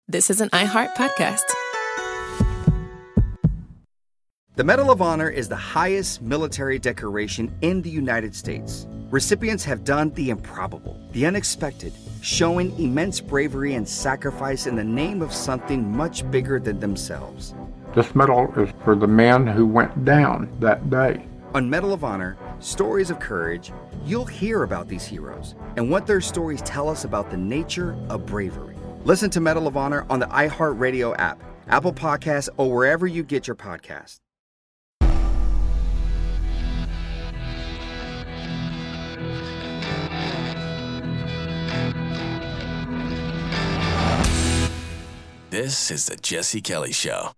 this is an iHeart podcast. The Medal of Honor is the highest military decoration in the United States. Recipients have done the improbable, the unexpected, showing immense bravery and sacrifice in the name of something much bigger than themselves. This medal is for the man who went down that day. On Medal of Honor, Stories of Courage, you'll hear about these heroes and what their stories tell us about the nature of bravery. Listen to Medal of Honor on the iHeartRadio app, Apple Podcasts, or wherever you get your podcasts. This is the Jesse Kelly Show.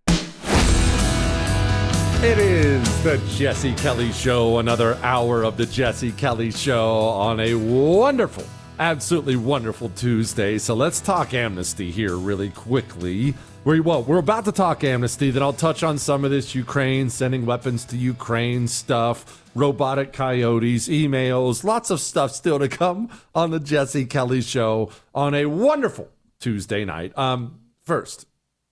It is the Jesse Kelly Show, another hour of the Jesse Kelly Show on a wonderful, absolutely wonderful Tuesday. So let's talk amnesty here really quickly. We're about to talk amnesty, then I'll touch on some of this Ukraine, sending weapons to Ukraine stuff, robotic coyotes, emails, lots of stuff still to come on the Jesse Kelly Show on a wonderful Tuesday night. First,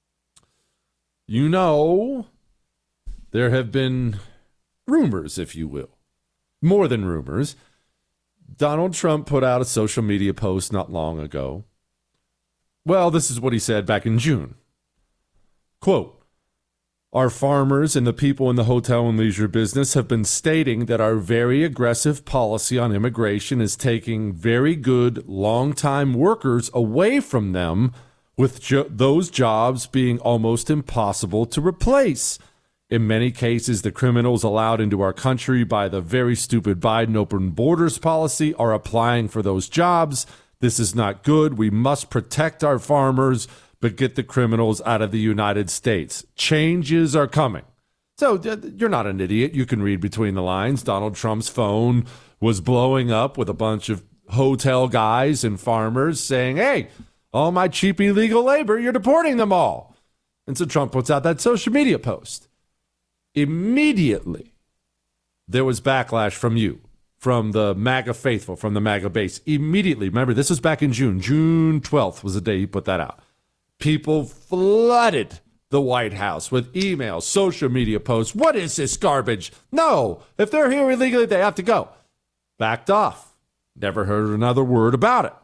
there have been rumors, if you will, more than rumors. Donald Trump put out a social media post not long ago. Well, this is what he said back in June. Quote, "Our farmers and the people in the hotel and leisure business have been stating that our very aggressive policy on immigration is taking very good, long-time workers away from them, with those jobs being almost impossible to replace. In many cases, the criminals allowed into our country by the very stupid Biden open borders policy are applying for those jobs. This is not good. We must protect our farmers, but get the criminals out of the United States. Changes are coming." So you're not an idiot. You can read between the lines. Donald Trump's phone was blowing up with a bunch of hotel guys and farmers saying, "Hey, all my cheap illegal labor, you're deporting them all." And so Trump puts out that social media post. Immediately, there was backlash from you, from the MAGA faithful, from the MAGA base. Immediately, remember, this was back in June. June 12th was the day he put that out. People flooded the White House with emails, social media posts. What is this garbage? No, if they're here illegally, they have to go. Backed off. Never heard another word about it.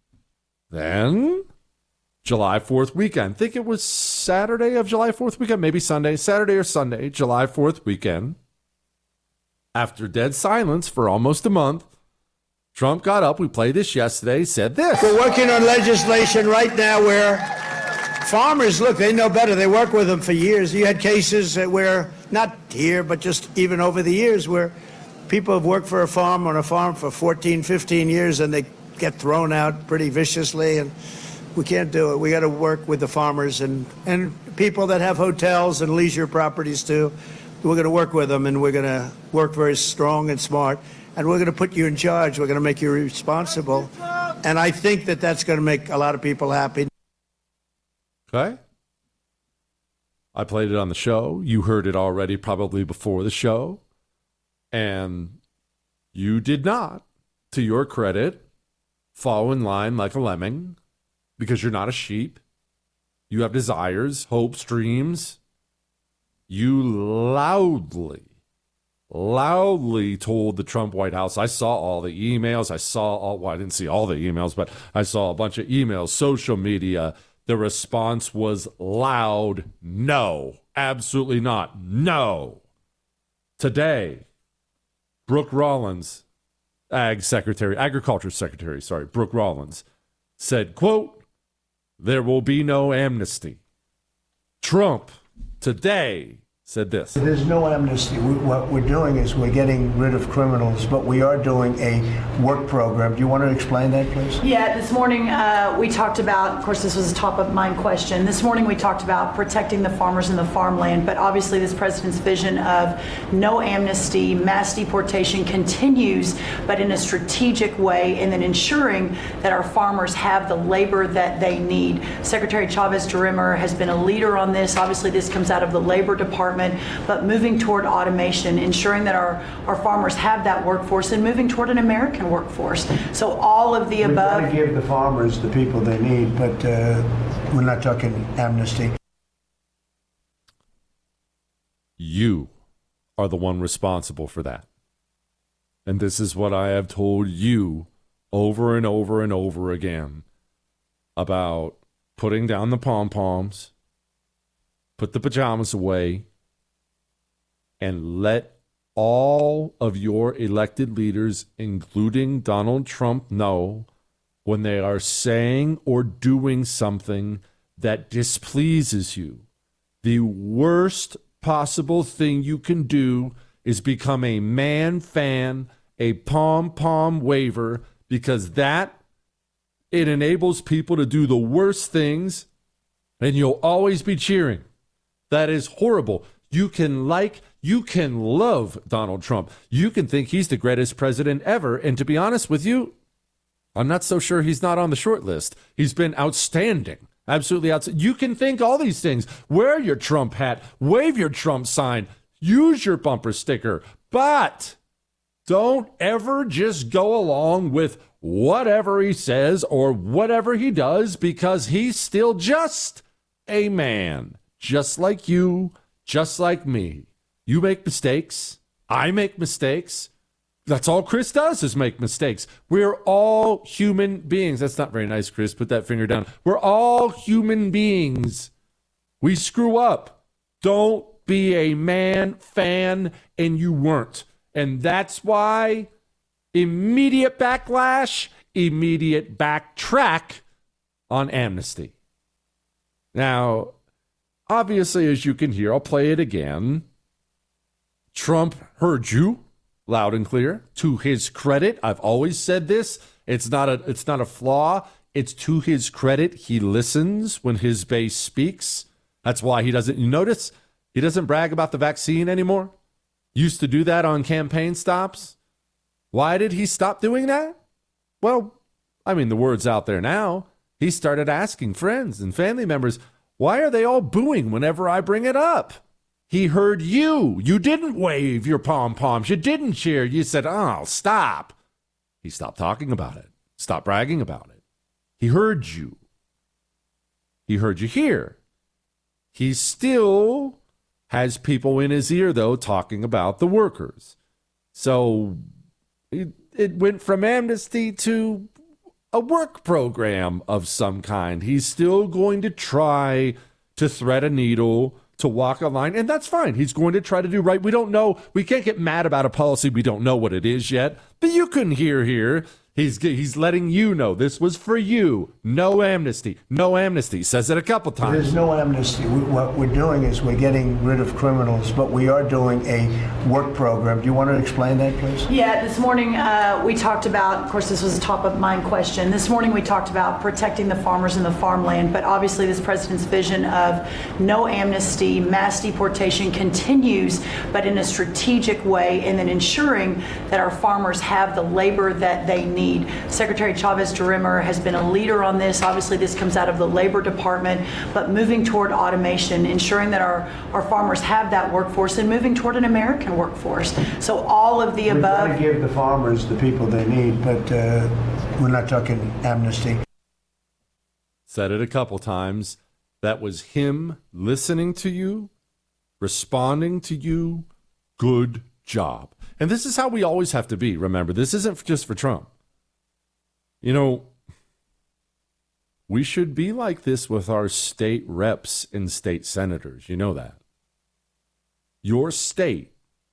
Then, July 4th weekend. I think it was Saturday of July 4th weekend, maybe Sunday, Saturday or Sunday, July 4th weekend. After dead silence for almost a month, Trump got up, we played this yesterday, said this. "We're working on legislation right now where farmers, look, they know better. They work with them for years. You had cases where, not here, but just even over the years, where people have worked for on a farm for 14, 15 years, and they get thrown out pretty viciously, and we can't do it. We got to work with the farmers and people that have hotels and leisure properties too. We're going to work with them, and we're going to work very strong and smart, and we're going to put you in charge. We're going to make you responsible." And I think that that's going to make a lot of people happy. Okay. I played it on the show. You heard it already probably before the show. And you did not, to your credit, fall in line like a lemming, because you're not a sheep. You have desires, hopes, dreams. You loudly told the Trump White House. I saw all the emails. I didn't see all the emails, but I saw a bunch of emails, social media. The response was loud. No, absolutely not. No. Today, Brooke Rollins, Agriculture Secretary, Brooke Rollins, said, quote, "There will be no amnesty." Trump today said this. There's no amnesty. What we're doing is we're getting rid of criminals, but we are doing a work program. Do you want to explain that, please? Yeah, this morning we talked about, of course, this was a top of mind question. This morning we talked about protecting the farmers and the farmland, but obviously this president's vision of no amnesty, mass deportation continues, but in a strategic way, and then ensuring that our farmers have the labor that they need. Secretary Chavez DeRimmer has been a leader on this. Obviously this comes out of the Labor Department. department, but moving toward automation, ensuring that our farmers have that workforce and moving toward an American workforce. So all of the above. We've got to give the farmers the people they need, but we're not talking amnesty. You are the one responsible for that. And this is what I have told you over and over and over again about putting down the pom-poms, put the pajamas away, and let all of your elected leaders, including Donald Trump, know when they are saying or doing something that displeases you. The worst possible thing you can do is become a man fan, a pom-pom waver, because it enables people to do the worst things, and you'll always be cheering. That is horrible. You can love Donald Trump. You can think he's the greatest president ever, and to be honest with you, I'm not so sure he's not on the short list. He's been outstanding. Absolutely outstanding. You can think all these things. Wear your Trump hat. Wave your Trump sign. Use your bumper sticker. But don't ever just go along with whatever he says or whatever he does, because he's still just a man. Just like you, just like me. You make mistakes. I make mistakes. That's all Chris does is make mistakes. We're all human beings. That's not very nice, Chris. Put that finger down. We're all human beings. We screw up. Don't be a man fan, and you weren't. And that's why immediate backlash, immediate backtrack on amnesty. Now, obviously, as you can hear, I'll play it again. Trump heard you loud and clear. To his credit, I've always said this. It's not a flaw. It's to his credit. He listens when his base speaks. That's why he doesn't. You notice he doesn't brag about the vaccine anymore. Used to do that on campaign stops. Why did he stop doing that? Well, I mean, the word's out there now. He started asking friends and family members, why are they all booing whenever I bring it up? He heard you. You didn't wave your pom-poms. You didn't cheer. You said, oh, stop. He stopped talking about it. Stop bragging about it. He heard you. He heard you here. He still has people in his ear, though, talking about the workers. So it went from amnesty to a work program of some kind. He's still going to try to thread a needle, to walk a line, and that's fine. He's going to try to do right. We don't know. We can't get mad about a policy. We don't know what it is yet. But you can hear here. He's letting you know this was for you. No amnesty. No amnesty. Says it a couple times. There's no amnesty. What we're doing is we're getting rid of criminals, but we are doing a work program. Do you want to explain that, please? Yeah, this morning we talked about, of course, this was a top of mind question. This morning we talked about protecting the farmers and the farmland, but obviously this president's vision of no amnesty, mass deportation continues, but in a strategic way, and then ensuring that our farmers have the labor that they need. Secretary Chavez DeRimmer has been a leader on this. Obviously, this comes out of the Labor Department, but moving toward automation, ensuring that our farmers have that workforce and moving toward an American workforce. So all of the above. We've got to give the farmers the people they need, but we're not talking amnesty. Said it a couple times. That was him listening to you, responding to you. Good job. And this is how we always have to be. Remember, this isn't just for Trump. You know, we should be like this with our state reps and state senators. You know that. Your state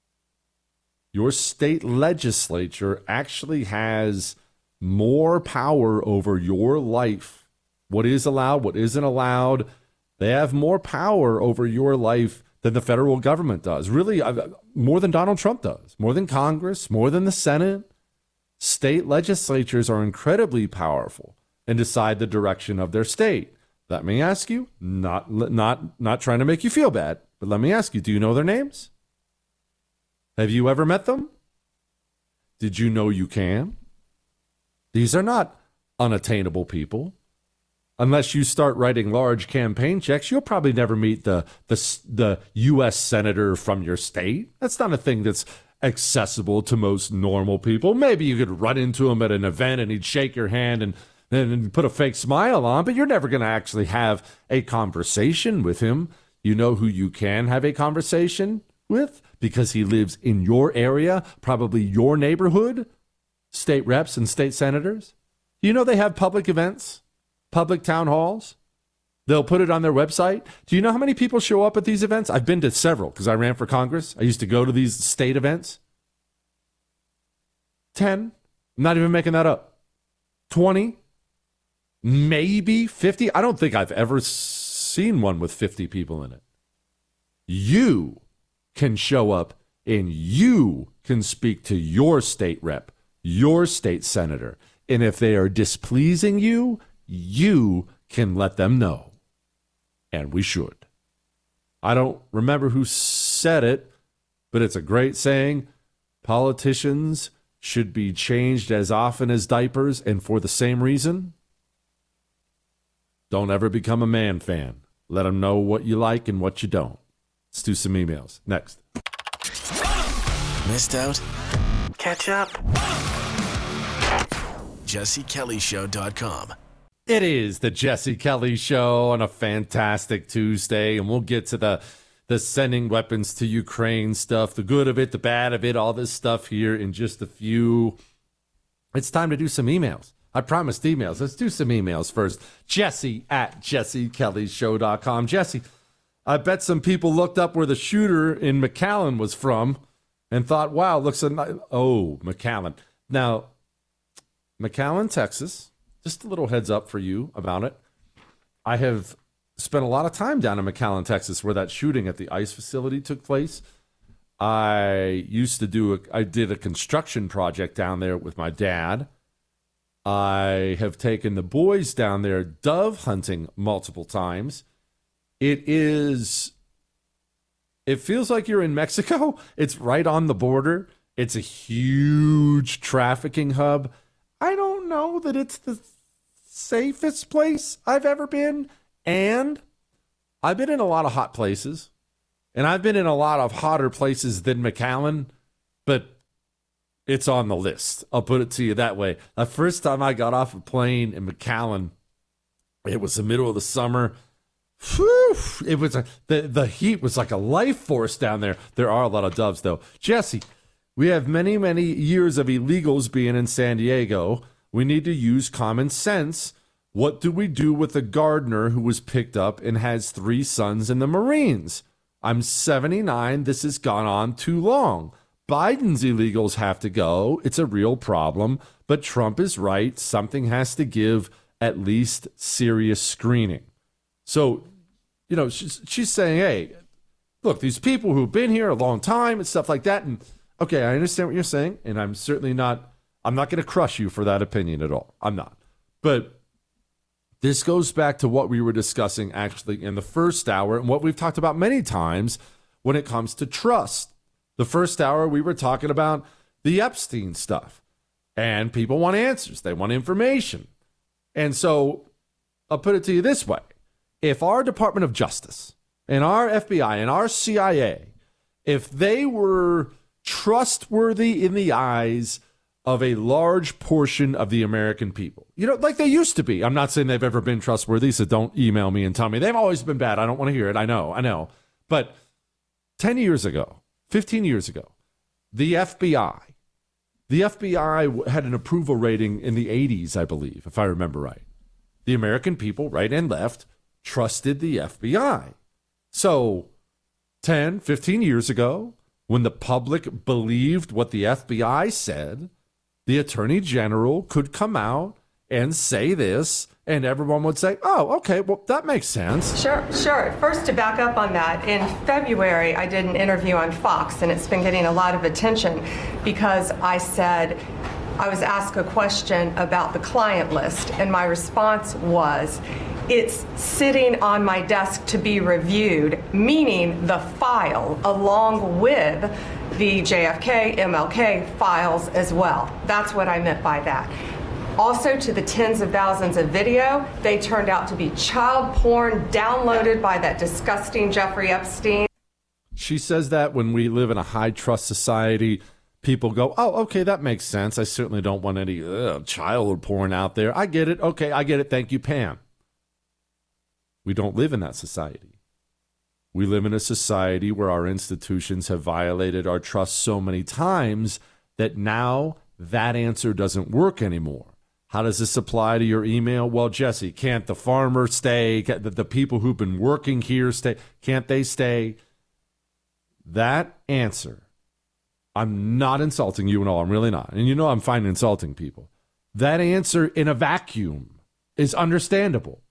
legislature actually has more power over your life. What is allowed, what isn't allowed. They have more power over your life than the federal government does. Really, more than Donald Trump does. More than Congress, more than the Senate. State legislatures are incredibly powerful and decide the direction of their state. Let me ask you, not trying to make you feel bad, but let me ask you, do you know their names? Have you ever met them? Did you know you can? These are not unattainable people. unless you start writing large campaign checks, you'll probably never meet the U.S. senator from your state. That's not a thing that's accessible to most normal people. Maybe you could run into him at an event and he'd shake your hand and then put a fake smile on, but you're never going to actually have a conversation with him. You know who you can have a conversation with because he lives in your area, probably your neighborhood, state reps and state senators. You know they have public events, public town halls. They'll put it on their website. Do you know how many people show up at these events? I've been to several because I ran for Congress. I used to go to these state events. 10. I'm not even making that up. 20. Maybe 50. I don't think I've ever seen one with 50 people in it. You can show up and you can speak to your state rep, your state senator. And if they are displeasing you, you can let them know. And we should. I don't remember who said it, but it's a great saying. Politicians should be changed as often as diapers, and for the same reason. Don't ever become a man fan. Let them know what you like and what you don't. Let's do some emails. Next. Missed out? Catch up. JesseKellyShow.com. It is the Jesse Kelly Show on a fantastic Tuesday, and we'll get to the sending weapons to Ukraine stuff, the good of it, the bad of it, all this stuff here in just a few. It's time to do some emails. I promised emails. Let's do some emails first. Jesse at JesseKellyShow.com. Jesse, I bet some people looked up where the shooter in McAllen was from and thought, wow, looks nice. Oh, McAllen. Now, McAllen, Texas. Just a little heads up for you about it. I have spent a lot of time down in McAllen, Texas, where that shooting at the ICE facility took place. I did a construction project down there with my dad. I have taken the boys down there dove hunting multiple times. It feels like you're in Mexico. It's right on the border. It's a huge trafficking hub. I don't know that it's the safest place I've ever been. And I've been in a lot of hot places. And I've been in a lot of hotter places than McAllen. But it's on the list. I'll put it to you that way. The first time I got off a plane in McAllen, it was the middle of the summer. Whew, it was the heat was like a life force down there. There are a lot of doves, though. Jesse, we have many, many years of illegals being in San Diego. We need to use common sense. What do we do with a gardener who was picked up and has 3 sons in the Marines? I'm 79. This has gone on too long. Biden's illegals have to go. It's a real problem. But Trump is right. Something has to give at least serious screening. So, you know, she's saying, hey, look, these people who've been here a long time and stuff like that. And okay, I understand what you're saying. And I'm not going to crush you for that opinion at all. I'm not. But this goes back to what we were discussing actually in the first hour and what we've talked about many times when it comes to trust. The first hour, we were talking about the Epstein stuff. And people want answers. They want information. And so I'll put it to you this way. If our Department of Justice and our FBI and our CIA, if they were trustworthy in the eyes of a large portion of the American people, you know, like they used to be. I'm not saying they've ever been trustworthy, so don't email me and tell me they've always been bad. I don't want to hear it. I know. But 10 years ago, 15 years ago, the FBI had an approval rating in the 80s, I believe, if I remember right. The American people, right and left, trusted the FBI. So 10, 15 years ago, when the public believed what the FBI said, the Attorney General could come out and say this, and everyone would say, oh, okay, well, that makes sense. Sure. First, to back up on that, in February, I did an interview on Fox, and it's been getting a lot of attention because I was asked a question about the client list, and my response was, it's sitting on my desk to be reviewed, meaning the file along with the JFK, MLK files as well. That's what I meant by that. Also, to the tens of thousands of video, they turned out to be child porn downloaded by that disgusting Jeffrey Epstein. She says that when we live in a high trust society, people go, oh, okay, that makes sense. I certainly don't want any child porn out there. I get it. Okay, I get it. Thank you, Pam. We don't live in that society. We live in a society where our institutions have violated our trust so many times that now that answer doesn't work anymore. How does this apply to your email? Well, Jesse, can't the farmer stay? Can't the people who've been working here stay? Can't they stay? That answer, I'm not insulting you at all. I'm really not. And you know I'm fine insulting people. That answer in a vacuum is understandable.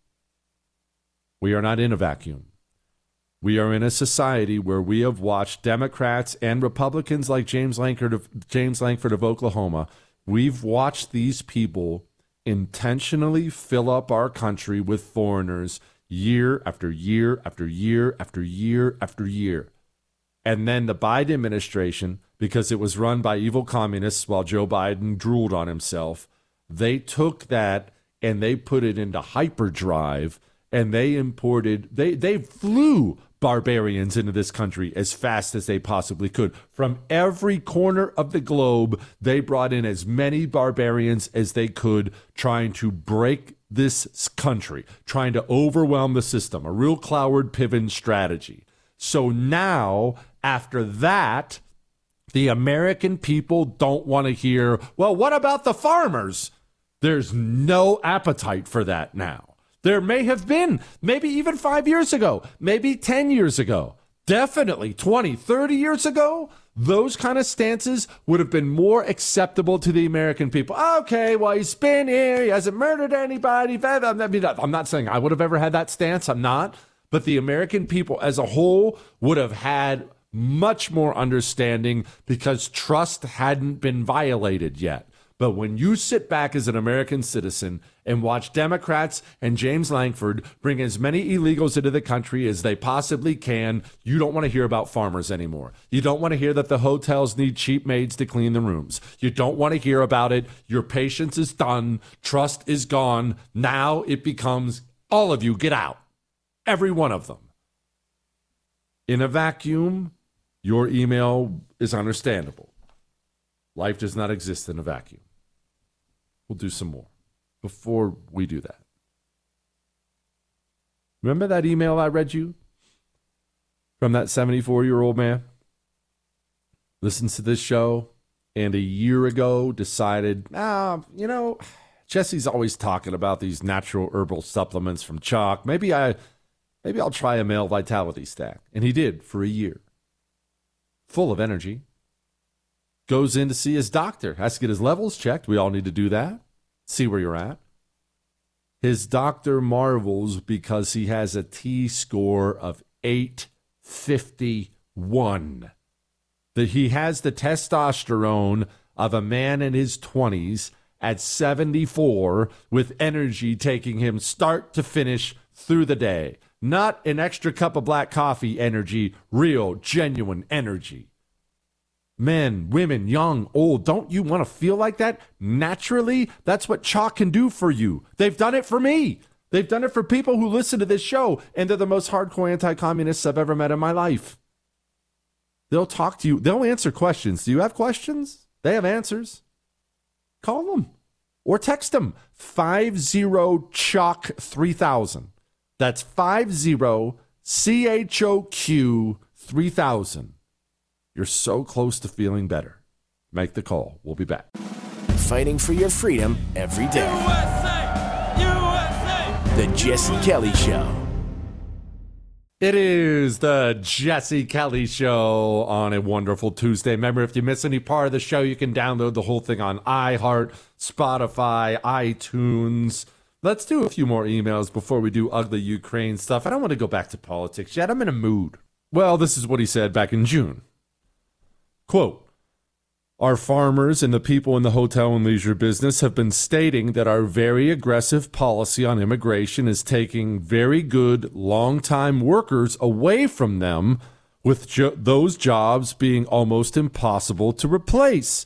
We are not in a vacuum. We are in a society where we have watched Democrats and Republicans like James Lankford of Oklahoma. We've watched these people intentionally fill up our country with foreigners year after year after year after year after year. And then the Biden administration, because it was run by evil communists while Joe Biden drooled on himself, they took that and they put it into hyperdrive, and they imported, they flew barbarians into this country as fast as they possibly could. From every corner of the globe, they brought in as many barbarians as they could, trying to break this country, trying to overwhelm the system, a real Cloward Piven strategy. So now, after that, the American people don't want to hear, well, what about the farmers? There's no appetite for that now. There may have been, maybe even 5 years ago, maybe 10 years ago, definitely 20, 30 years ago, those kind of stances would have been more acceptable to the American people. Okay, well, he's been here, he hasn't murdered anybody. I'm not saying I would have ever had that stance, I'm not. But the American people as a whole would have had much more understanding because trust hadn't been violated yet. But when you sit back as an American citizen and watch Democrats and James Lankford bring as many illegals into the country as they possibly can, you don't want to hear about farmers anymore. You don't want to hear that the hotels need cheap maids to clean the rooms. You don't want to hear about it. Your patience is done. Trust is gone. Now it becomes all of you get out. Every one of them. In a vacuum, your email is understandable. Life does not exist in a vacuum. We'll do some more before we do that. Remember that email I read you from that 74-year-old man? Listens to this show and a year ago decided, Jesse's always talking about these natural herbal supplements from Chalk. Maybe I'll try a male vitality stack. And he did for a year. Full of energy. Goes in to see his doctor. Has to get his levels checked. We all need to do that. See where you're at. His doctor marvels because he has a T-score of 851. That he has the testosterone of a man in his 20s at 74 with energy taking him start to finish through the day. Not an extra cup of black coffee energy, real, genuine energy. Men, women, young, old, don't you want to feel like that? Naturally, that's what Chalk can do for you. They've done it for me. They've done it for people who listen to this show, and they're the most hardcore anti-communists I've ever met in my life. They'll talk to you. They'll answer questions. Do you have questions? They have answers. Call them or text them. 50-CHOQ-3000. That's 50-CHOQ-3000. You're so close to feeling better. Make the call. We'll be back. Fighting for your freedom every day. USA! USA! The Jesse Kelly Show. It is the Jesse Kelly Show on a wonderful Tuesday. Remember, if you miss any part of the show, you can download the whole thing on iHeart, Spotify, iTunes. Let's do a few more emails before we do ugly Ukraine stuff. I don't want to go back to politics yet. I'm in a mood. Well, this is what he said back in June. Quote, our farmers and the people in the hotel and leisure business have been stating that our very aggressive policy on immigration is taking very good, long-time workers away from them, with those jobs being almost impossible to replace.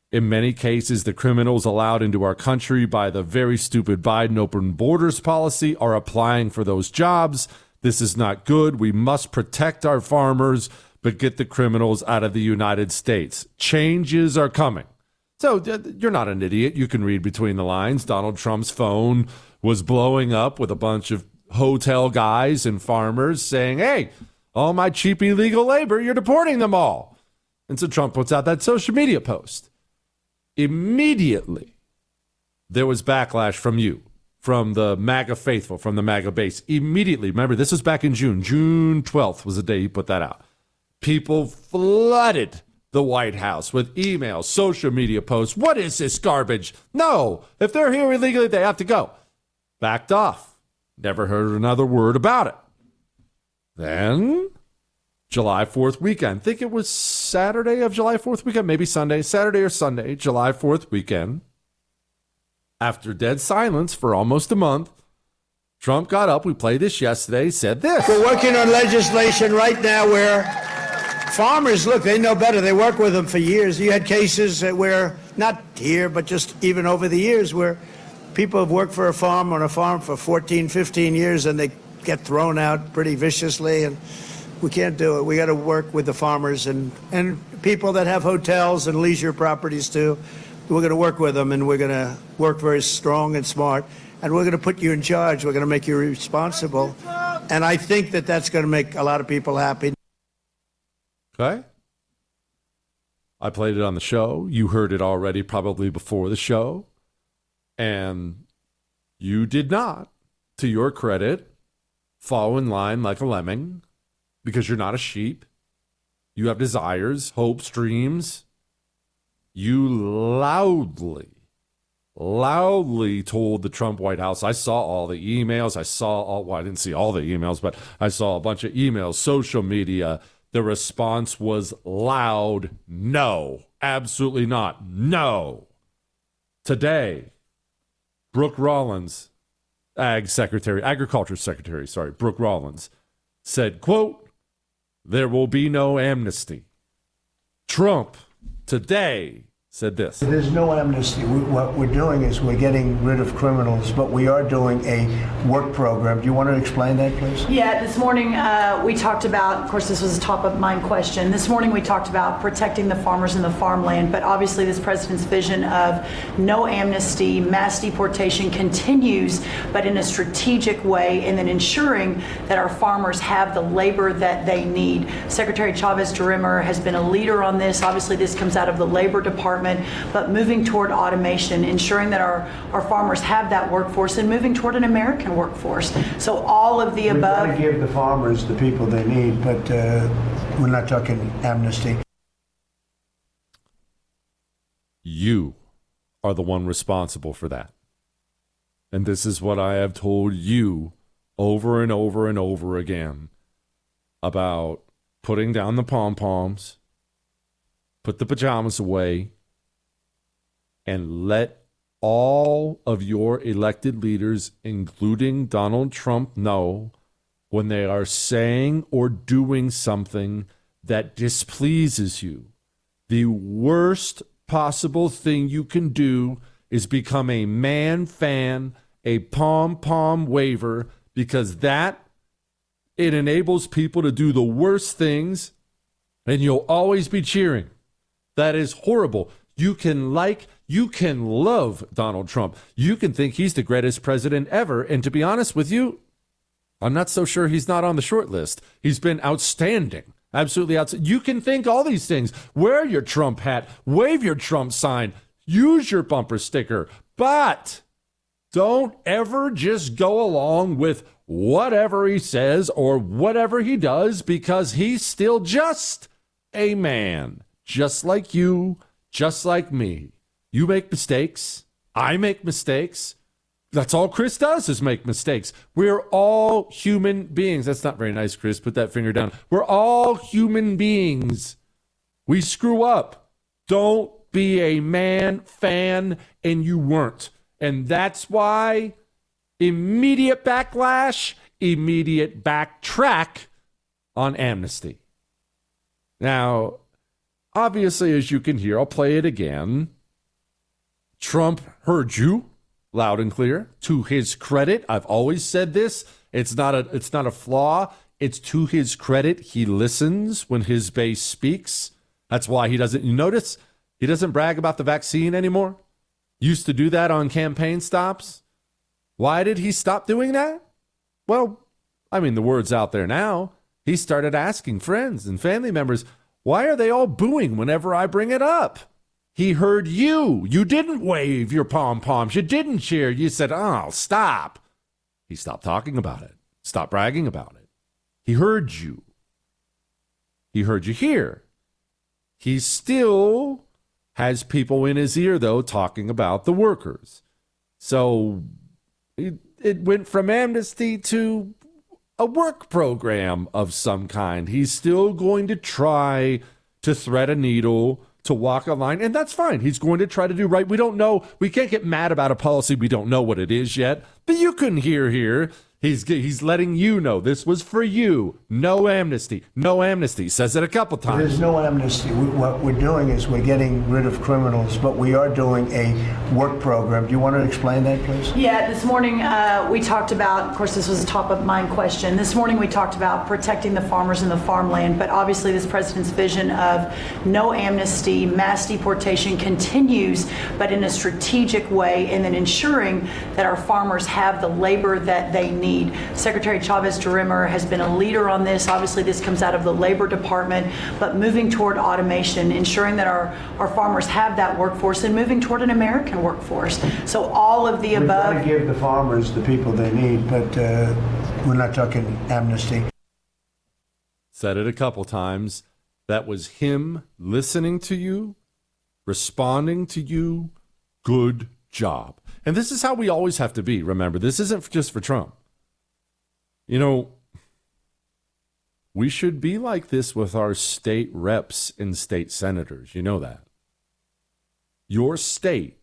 In many cases, the criminals allowed into our country by the very stupid Biden open borders policy are applying for those jobs. This is not good. We must protect our farmers, but get the criminals out of the United States. Changes are coming. So you're not an idiot. You can read between the lines. Donald Trump's phone was blowing up with a bunch of hotel guys and farmers saying, hey, all my cheap illegal labor, you're deporting them all. And so Trump puts out that social media post. Immediately, there was backlash from you, from the MAGA faithful, from the MAGA base. Immediately, remember, this was back in June. June 12th was the day he put that out. People flooded the White House with emails, social media posts. What is this garbage? No, if they're here illegally, they have to go. Backed off. Never heard another word about it. Then, July 4th weekend. I think it was Saturday of July 4th weekend, maybe Sunday, Saturday or Sunday, July 4th weekend. After dead silence for almost a month, Trump got up, we played this yesterday, said this. We're working on legislation right now where farmers, look, they know better. They work with them for years. You had cases where, not here, but just even over the years, where people have worked for on a farm for 14, 15 years, and they get thrown out pretty viciously, and we can't do it. We got to work with the farmers and people that have hotels and leisure properties too. We're going to work with them, and we're going to work very strong and smart, and we're going to put you in charge. We're going to make you responsible, and I think that that's going to make a lot of people happy. Okay. I played it on the show. You heard it already probably before the show, and you did not, to your credit, fall in line like a lemming, because you're not a sheep. You have desires, hopes, dreams. You loudly told the Trump White House. I saw all the emails. I didn't see all the emails, but I saw a bunch of emails, social media. The response was loud. No, absolutely not. No. Today, Brooke Rollins, Agriculture Secretary, Brooke Rollins, said, quote, there will be no amnesty. Trump today said this. There's no amnesty. What we're doing is we're getting rid of criminals, but we are doing a work program. Do you want to explain that, please? Yeah, this morning we talked about, of course, this was a top of mind question. This morning we talked about protecting the farmers and the farmland, but obviously this president's vision of no amnesty, mass deportation continues, but in a strategic way, and then ensuring that our farmers have the labor that they need. Secretary Chavez-DeRemer has been a leader on this. Obviously this comes out of the Labor Department, but moving toward automation, ensuring that our farmers have that workforce, and moving toward an American workforce. So all of the above. We want to give the farmers the people they need, but we're not talking amnesty. You are the one responsible for that. And this is what I have told you over and over and over again about putting down the pom-poms, put the pajamas away, and let all of your elected leaders, including Donald Trump, know when they are saying or doing something that displeases you. The worst possible thing you can do is become a man fan, a pom-pom waver, because it enables people to do the worst things, and you'll always be cheering. That is horrible. You can love Donald Trump. You can think he's the greatest president ever. And to be honest with you, I'm not so sure he's not on the short list. He's been outstanding. Absolutely outstanding. You can think all these things. Wear your Trump hat. Wave your Trump sign. Use your bumper sticker. But don't ever just go along with whatever he says or whatever he does, because he's still just a man. Just like you, just like me. You make mistakes. I make mistakes. That's all Chris does, is make mistakes. We're all human beings. That's not very nice, Chris. Put that finger down. We're all human beings. We screw up. Don't be a man fan, and you weren't. And that's why immediate backlash, immediate backtrack on amnesty. Now, obviously, as you can hear, I'll play it again. Trump heard you loud and clear. To his credit, I've always said this. It's not a flaw. It's to his credit. He listens when his base speaks. That's why he doesn't. You notice he doesn't brag about the vaccine anymore. Used to do that on campaign stops. Why did he stop doing that? Well, I mean, the word's out there now. He started asking friends and family members, why are they all booing whenever I bring it up? He heard you. You didn't wave your pom-poms. You didn't cheer. You said, oh, stop. He stopped talking about it. Stop bragging about it. He heard you. He heard you here. He still has people in his ear, though, talking about the workers. So it went from amnesty to a work program of some kind. He's still going to try to thread a needle, to walk a line, and that's fine. He's going to try to do right. We don't know. We can't get mad about a policy. We don't know what it is yet. But you can hear here. He's letting you know this was for you. No amnesty. No amnesty. Says it a couple times. There's no amnesty. What we're doing is we're getting rid of criminals, but we are doing a work program. Do you want to explain that, please? Yeah, this morning we talked about, of course, this was a top of mind question. This morning we talked about protecting the farmers and the farmland, but obviously this president's vision of no amnesty, mass deportation continues, but in a strategic way, and then ensuring that our farmers have the labor that they need. Secretary Chavez-DeRimmer has been a leader on this. Obviously, this comes out of the Labor Department, but moving toward automation, ensuring that our farmers have that workforce, and moving toward an American workforce. So all of the above. We've got to give the farmers the people they need, but we're not talking amnesty. Said it a couple times. That was him listening to you, responding to you. Good job. And this is how we always have to be. Remember, this isn't just for Trump. You know, we should be like this with our state reps and state senators. You know that. Your state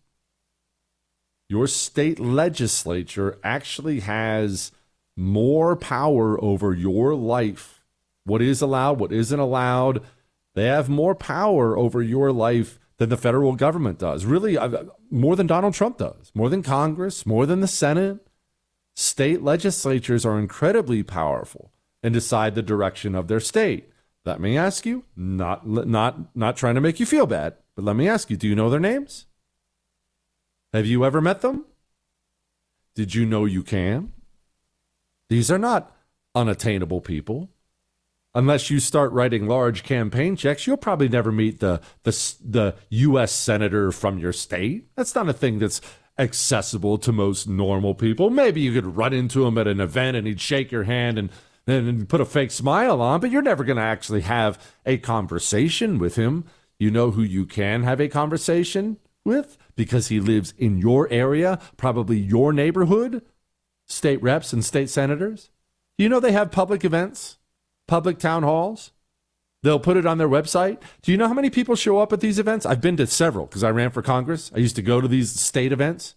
legislature actually has more power over your life. What is allowed, what isn't allowed. They have more power over your life than the federal government does. Really, more than Donald Trump does. More than Congress, more than the Senate. State legislatures are incredibly powerful and decide the direction of their state. Let me ask you, not trying to make you feel bad, but let me ask you, do you know their names? Have you ever met them? Did you know you can? These are not unattainable people. Unless you start writing large campaign checks, you'll probably never meet the U.S. senator from your state. That's not a thing that's accessible to most normal people. Maybe you could run into him at an event and he'd shake your hand and put a fake smile on, but you're never going to actually have a conversation with him. You know who you can have a conversation with because he lives in your area, probably your neighborhood, state reps and state senators. You know they have public events, public town halls. They'll put it on their website. Do you know how many people show up at these events? I've been to several because I ran for Congress. I used to go to these state events.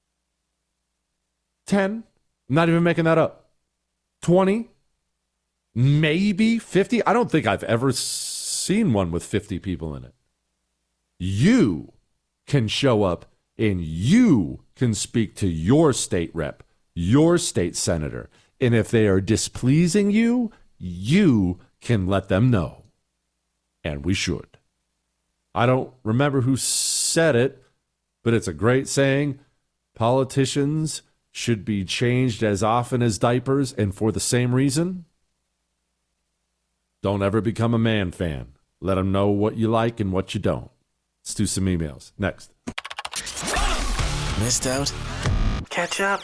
10. I'm not even making that up. 20. Maybe 50. I don't think I've ever seen one with 50 people in it. You can show up and you can speak to your state rep, your state senator. And if they are displeasing you, you can let them know. And we should. I don't remember who said it, but it's a great saying. Politicians should be changed as often as diapers, and for the same reason, don't ever become a man fan. Let them know what you like and what you don't. Let's do some emails. Next. Missed out? Catch up.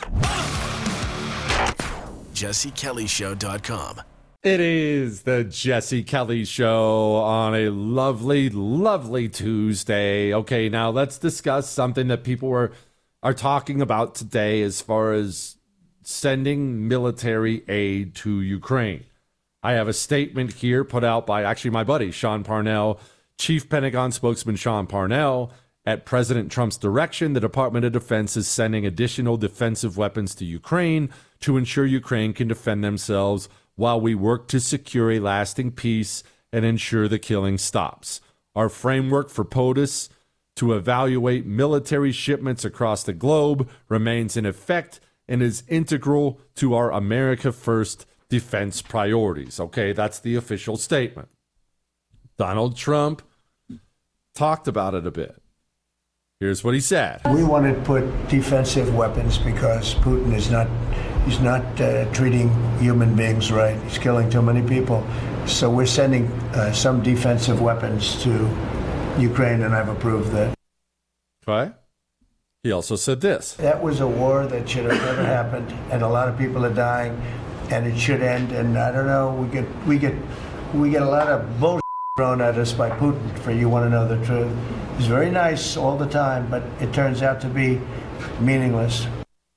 JesseKellyShow.com. It is the Jesse Kelly Show on a lovely, lovely Tuesday. Okay, now let's discuss something that people are talking about today as far as sending military aid to Ukraine. I have a statement here put out by actually my buddy, Sean Parnell, Chief Pentagon spokesman Sean Parnell. At President Trump's direction, the Department of Defense is sending additional defensive weapons to Ukraine to ensure Ukraine can defend themselves while we work to secure a lasting peace and ensure the killing stops. Our framework for POTUS to evaluate military shipments across the globe remains in effect and is integral to our America First defense priorities. Okay, that's the official statement. Donald Trump talked about it a bit. Here's what he said. We want to put defensive weapons because Putin is not treating human beings right. He's killing too many people. So we're sending some defensive weapons to Ukraine, and I've approved that. Okay. He also said this. That was a war that should have never happened, and a lot of people are dying, and it should end. And I don't know, we get a lot of bullshit thrown at us by Putin, for you want to know the truth. He's very nice all the time, but it turns out to be meaningless.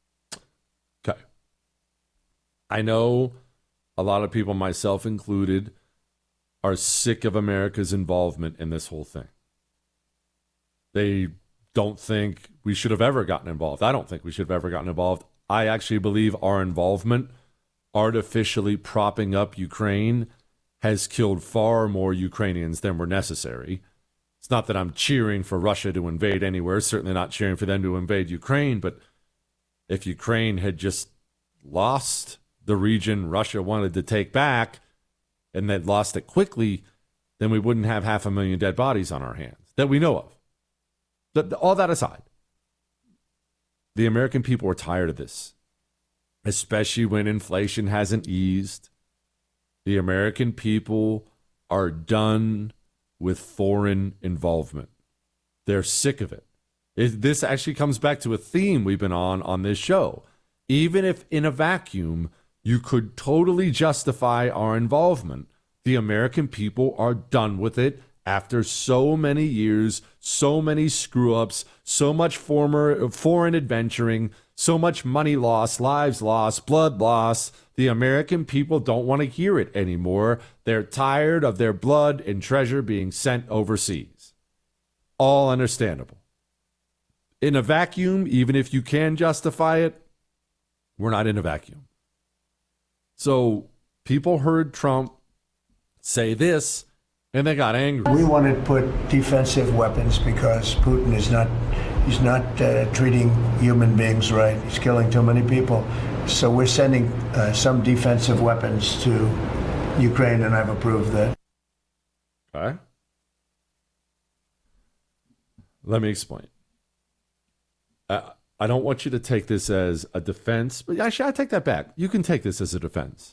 Okay. I know a lot of people, myself included, are sick of America's involvement in this whole thing. They don't think we should have ever gotten involved. I don't think we should have ever gotten involved. I actually believe our involvement, artificially propping up Ukraine, has killed far more Ukrainians than were necessary. It's not that I'm cheering for Russia to invade anywhere, certainly not cheering for them to invade Ukraine, but if Ukraine had just lost the region Russia wanted to take back and they'd lost it quickly, then we wouldn't have 500,000 dead bodies on our hands that we know of. All that aside, the American people are tired of this, especially when inflation hasn't eased. The American people are done with foreign involvement. They're sick of it. This actually comes back to a theme we've been on this show. Even if in a vacuum you could totally justify our involvement, the American people are done with it after so many years, so many screw-ups, so much foreign adventuring, so much money lost, lives lost, blood lost. The American people don't want to hear it anymore. They're tired of their blood and treasure being sent overseas. All understandable. In a vacuum, even if you can justify it, we're not in a vacuum. So people heard Trump say this, and they got angry. We want to put defensive weapons because Putin is not treating human beings right. He's killing too many people. So we're sending some defensive weapons to Ukraine, and I've approved that. Okay. Let me explain. I don't want you to take this as a defense, but actually I take that back. You can take this as a defense.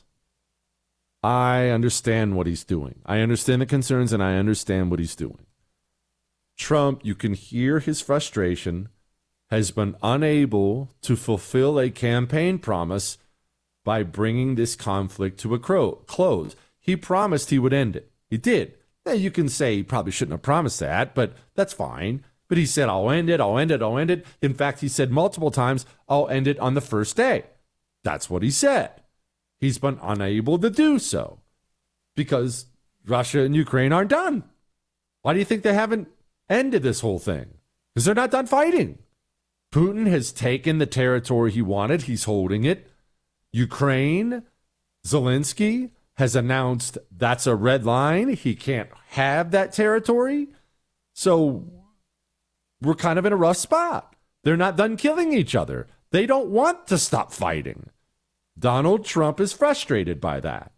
I understand what he's doing. I understand the concerns, and I understand what he's doing. Trump, you can hear his frustration, has been unable to fulfill a campaign promise by bringing this conflict to a close. He promised he would end it. He did. Now, you can say he probably shouldn't have promised that, but that's fine. But he said, I'll end it, I'll end it, I'll end it. In fact, he said multiple times, I'll end it on the first day. That's what he said. He's been unable to do so because Russia and Ukraine aren't done. Why do you think they haven't ended this whole thing? Because they're not done fighting. Putin has taken the territory he wanted. He's holding it. Ukraine, Zelensky has announced that's a red line. He can't have that territory. So we're kind of in a rough spot. They're not done killing each other. They don't want to stop fighting. Donald Trump is frustrated by that.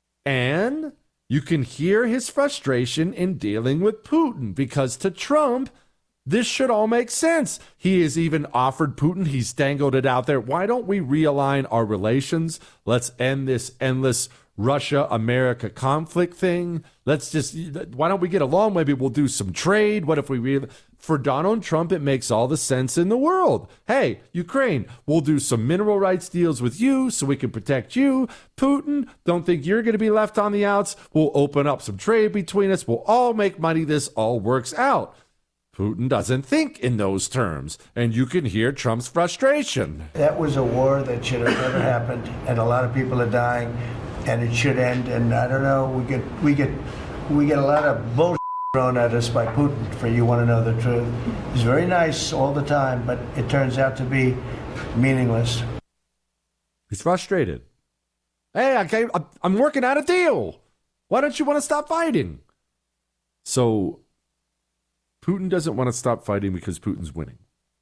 And you can hear his frustration in dealing with Putin because to Trump, this should all make sense. He has even offered Putin, he's dangled it out there. Why don't we realign our relations? Let's end this endless Russia-America conflict thing. Why don't we get along? Maybe we'll do some trade. What if we For Donald Trump, it makes all the sense in the world. Hey, Ukraine, we'll do some mineral rights deals with you so we can protect you. Putin, don't think you're going to be left on the outs. We'll open up some trade between us. We'll all make money. This all works out. Putin doesn't think in those terms, and you can hear Trump's frustration. That was a war that should have never happened, and a lot of people are dying, and it should end. And I don't know, we get a lot of bullshit thrown at us by Putin, for you want to know the truth. He's very nice all the time, but it turns out to be meaningless. He's frustrated. Hey, I'm working out a deal. Why don't you want to stop fighting? So Putin doesn't want to stop fighting because Putin's winning.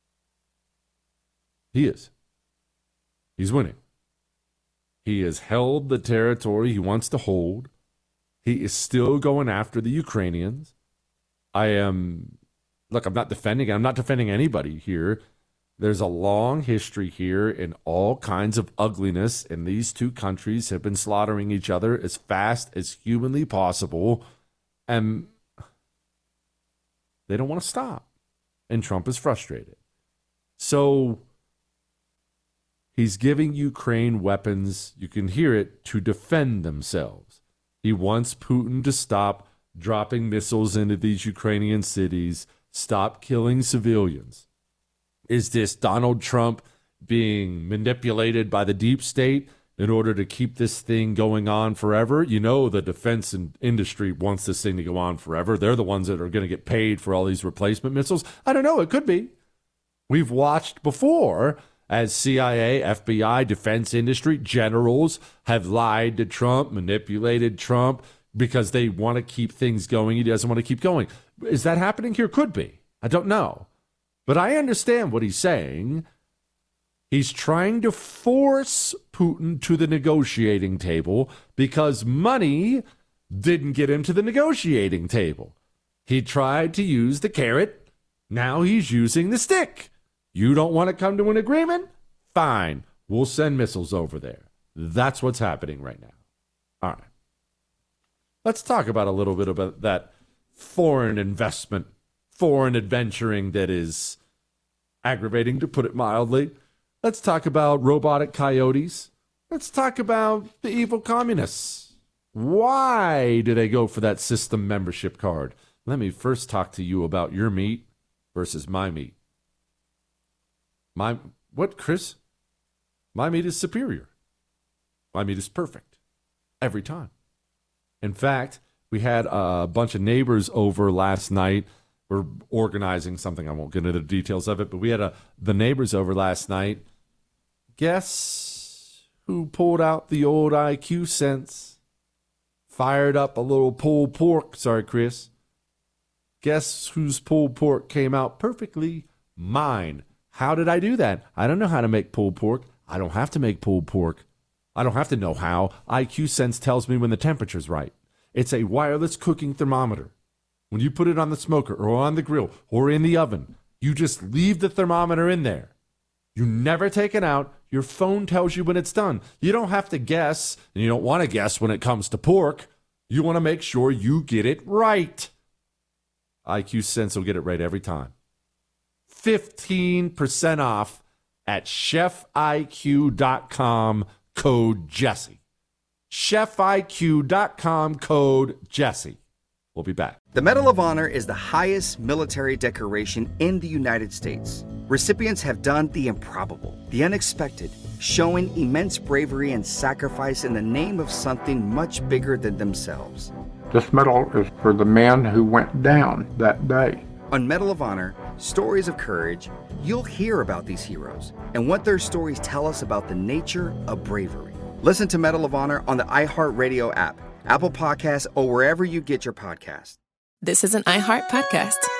He is. He's winning. He has held the territory he wants to hold. He is still going after the Ukrainians. I'm not defending. I'm not defending anybody here. There's a long history here in all kinds of ugliness, and these two countries have been slaughtering each other as fast as humanly possible, and they don't want to stop. And Trump is frustrated. So he's giving Ukraine weapons, you can hear it, to defend themselves. He wants Putin to stop dropping missiles into these Ukrainian cities, stop killing civilians. Is this Donald Trump being manipulated by the deep state in order to keep this thing going on forever? You know, the defense industry wants this thing to go on forever. They're the ones that are going to get paid for all these replacement missiles. I don't know. It could be. We've watched before as CIA, FBI, defense industry generals have lied to Trump, manipulated Trump because they want to keep things going. He doesn't want to keep going. Is that happening here? Could be. I don't know. But I understand what he's saying. He's trying to force Putin to the negotiating table because money didn't get him to the negotiating table. He tried to use the carrot. Now he's using the stick. You don't want to come to an agreement? Fine. We'll send missiles over there. That's what's happening right now. All right. Let's talk about a little bit about that foreign investment, foreign adventuring that is aggravating, to put it mildly. Let's talk about robotic coyotes. Let's talk about the evil communists. Why do they go for that system membership card? Let me first talk to you about your meat versus my meat. Chris? My meat is superior. My meat is perfect. Every time. In fact, we had a bunch of neighbors over last night. We're organizing something. I won't get into the details of it, but we had the neighbors over last night. Guess who pulled out the old IQ sense? Fired up a little pulled pork. Sorry, Chris. Guess whose pulled pork came out perfectly? Mine. How did I do that? I don't know how to make pulled pork. I don't have to make pulled pork. I don't have to know how. IQ Sense tells me when the temperature's right. It's a wireless cooking thermometer. When you put it on the smoker or on the grill or in the oven, you just leave the thermometer in there. You never take it out. Your phone tells you when it's done. You don't have to guess, and you don't want to guess when it comes to pork. You want to make sure you get it right. IQ Sense will get it right every time. 15% off at chefiq.com, code Jesse. chefiq.com, code Jesse. We'll be back. The Medal of Honor is the highest military decoration in the United States. Recipients have done the improbable, the unexpected, showing immense bravery and sacrifice in the name of something much bigger than themselves. This medal is for the man who went down that day. On Medal of Honor, Stories of Courage, you'll hear about these heroes and what their stories tell us about the nature of bravery. Listen to Medal of Honor on the iHeartRadio app, Apple Podcasts, or wherever you get your podcasts. This is an iHeart podcast.